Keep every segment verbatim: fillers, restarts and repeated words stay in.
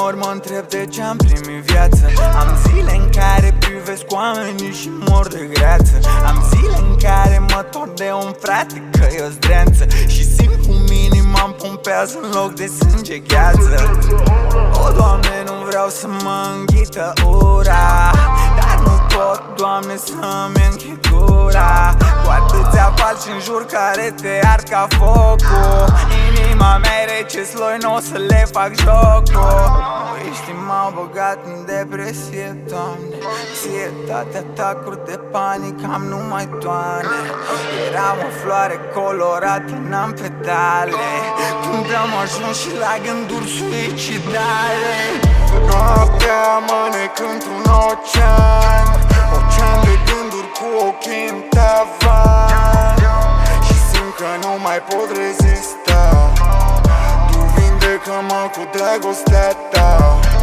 ori mă întreb de ce-am primit viață. Am zile în care privesc oamenii și mor de greață. Am zile în care mă torn de un frate că e o zdreanță și simt cum inima îmi pompează în loc de sânge gheață. O, Doamne, nu vreau să mă înghită ura, dar nu pot, Doamne, să-mi închid gura. Cu atâția falci în jur care te ard ca focul. Inima mea e rece, sloi, n-o să le fac jocul. Ești m-au băgat în depresie, Doamne. Anxietate, atacuri de panică, am numai toane. Eram o floare colorată, n-am petale. Când am ajuns și la gânduri suicidale. Noaptea mănec într-un ocean, ocean de gânduri cu ochii în tavan. Și simt că nu mai pot rezista. Tu vindecă-mă cu dragostea ta.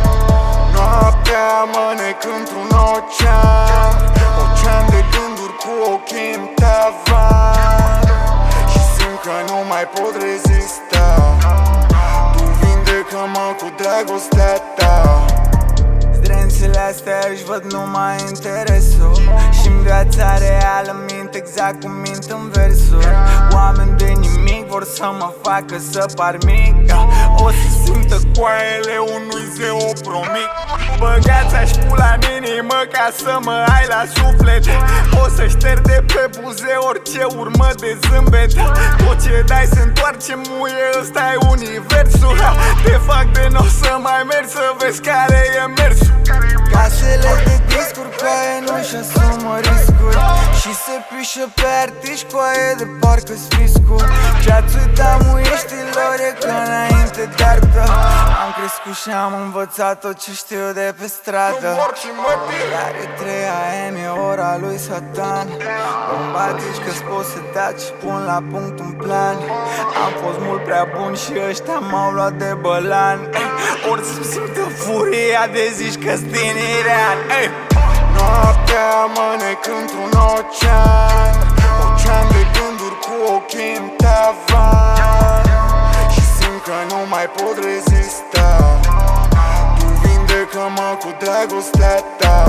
Noaptea mănec într-un ocean, ocean de gânduri cu ochii în tavan. Și simt că nu mai pot rezista. Tu vindecă-mă cu dragostea ta. Zdrențele astea își văd numai interesul și-n viața reală mint exact cum mint în versuri. Oameni de nimic vor să mă facă să par mic. O să simtă coaiele unui zeu promic. Băgați-aș pula în inimă ca să mă ai la suflet. O să șterg de pe buze orice urmă de zâmbet. Tot ce dai se întoarce, muie, ăsta e universul. Te fac de n-o să mai mergi să vezi care e mersul. Casele de discuri pe aia nu-și asumă riscuri și se pișă pe artiști cu aia de parcă-s fiscul. Ce-ați uitat muieștilor e că înainte de artă am crescut și am învățat tot ce știu de pe stradă. Iar e trei a m e ora lui Satan. Bombatici că-s posedat și pun la punct un plan. Am fost mult prea bun și ăștia m-au luat de bălan. Ori să-mi simtă furia de zici că-s din Iran. Noaptea mănec într-un ocean, ocean de gânduri cu ochii în tavan. Și simt că nu mai pot rezista. Tu vindecă-mă cu dragostea ta.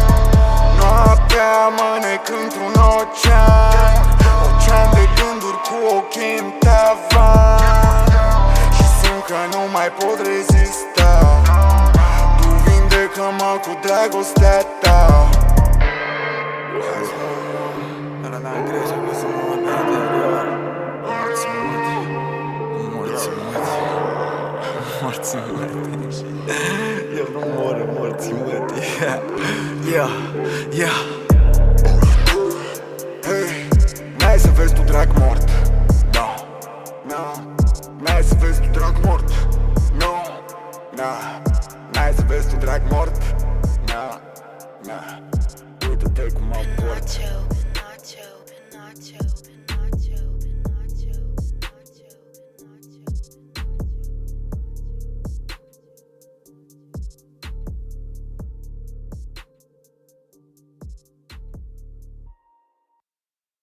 Noaptea mănec într-un ocean, ocean de gânduri cu ochii în tavan. Și simt că nu mai pot rezista. Tu vindecă-mă cu dragostea ta. Dar n-am grijă că să mă urmă de interior. Morți multe, morți multe, morți multe. Eu nu mor, morți multe. Yeah, yeah. Hey, n-ai să vezi tu drag mort. No, no. N-ai să vezi tu drag mort. No, no. N-ai să vezi tu drag mort. No, no. Uită-te cum mă port. Nacho, Nacho, Nacho.